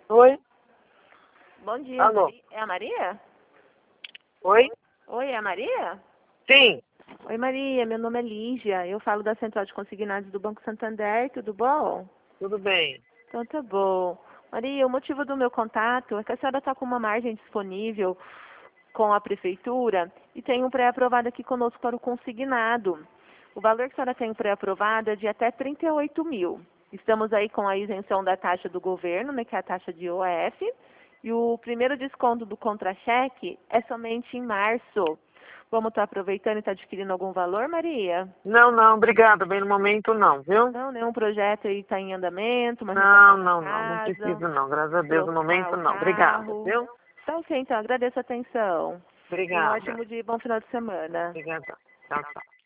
Oi? Bom dia, Alô? É a Maria? Oi? Oi, é a Maria? Sim. Oi, Maria, meu nome é Lígia. Eu falo da Central de Consignados do Banco Santander, tudo bom? Tudo bem. Então tá bom. Maria, o motivo do meu contato é que a senhora está com uma margem disponível com a prefeitura e tem um pré-aprovado aqui conosco para o consignado. O valor que a senhora tem pré-aprovado é de até 38 mil. Estamos aí com a isenção da taxa do governo, né, que é a taxa de IOF, e o primeiro desconto do contra-cheque é somente em março. Vamos estar aproveitando e estar adquirindo algum valor, Maria? Não, obrigada. Bem no momento não, viu? Não, nenhum projeto aí está em andamento, uma Não, reforma da não, não. Não casa, preciso não. Graças a Deus, no trocar momento o não. Obrigada, carro. viu? Tá ok, então, agradeço a atenção. E um Obrigada. ótimo dia e bom final de semana. Obrigada. Tchau, tchau.